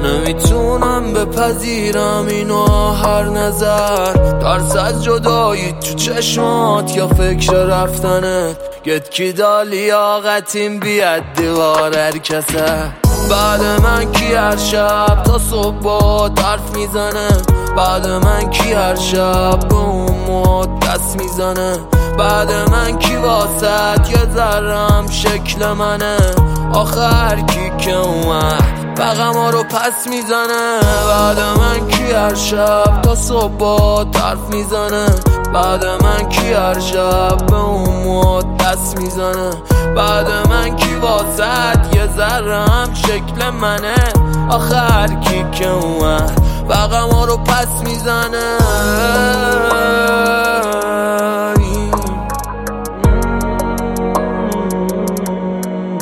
نمیتونم بپذیرم اینو هر نظر ترس از جدایی تو چشمات یا فکر رفتنت گت کی دا لیاقتیم بیاد دیوار هر کسه بعد من کی هر شب تا صبح با حرف میزنه بعد من کی هر شب به اون دست میزنه بعد من کی واسط یه ذرم شکل منه آخر کی که اومد بغما رو پس میزنه بعد من کی هر شب تا صبح با حرف میزنه بعد من کی هر شب به اون دست میزنه بعد من کی واسط یه ذرم شکل منه آخر کی که اومد بغما رو پس میزنه